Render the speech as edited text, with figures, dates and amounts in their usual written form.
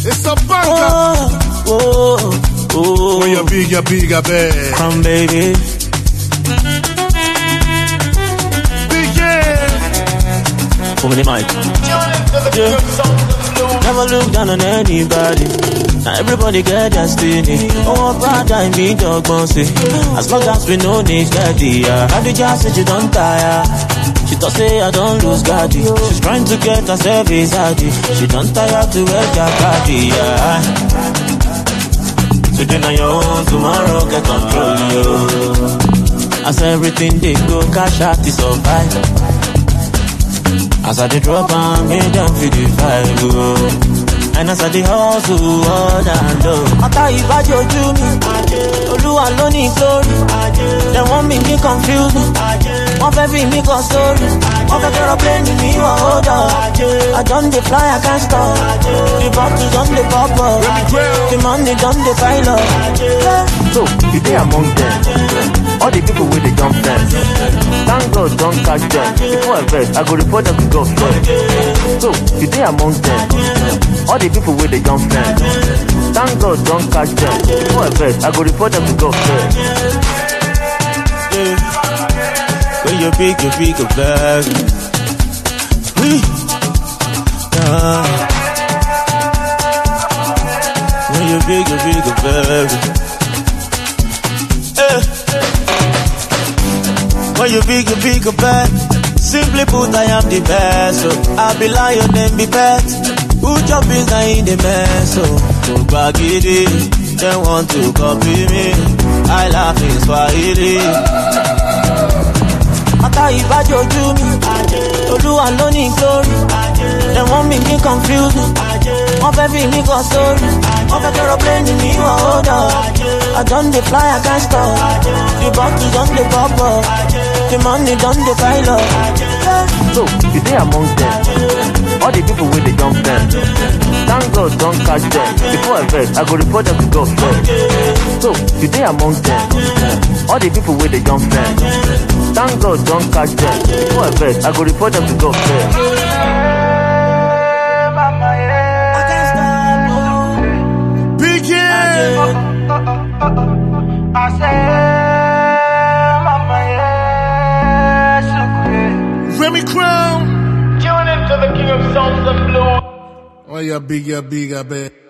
It's a banger. When you're big, I bet. Come, baby. Big, yeah. Put me the mic. Yeah. Never look down on anybody. Now everybody get destiny. Oh, brother, I mean dog bossy. As long as we know need daddy. How did you say you don't tire? She thought say I don't lose daddy. She's trying to get herself a zaddy. She don't tire to get that daddy. Today on your own, tomorrow get control you. As everything they go, cash out is survive. As I dey drop and make them feel the vibe. And as I dey hustle, all that low. After you bad you do me, Oluwa ló ní glory. They want me confused. One baby me go story. One baby aeroplane me hold up. I done the fly, I can't stop. The bottles done the pop up. The money done the pile up. So, you dey among them. All the people with the jump fence. Thank God don't catch them. Before I vex, I go report them to God first. So, you dey among them. All the people with the jump fence. Thank God don't catch them. Before I vex, I go report them to God first. Yeah. When you're big, a bag. When you're big, a bag. When you big, a bag. Simply put, I am the best. So I'll be lion and be pet. Who jump is not in the mess? So baggy, they want to copy me. I laugh in Swahili. After you bad you do me, Oluwa ló ní glory. They want me confused. One baby me go story. One baby aeroplane me hold up. I done the fly, I can't stop. The bottles done the pop up. The money done the pile up. So, you dey among them. All the people with the jump fence. Thank God don't catch them. Before I vex, I go report them to God first. So, you dey among them. All the people with the jump fence. Thank God don't catch them. Before I vex, I go report them to God first. Big, yeah. I say, Mama, yeah. Remy Crown. Tune into the King of Sounds and Blues. Oh, you're big, I bet.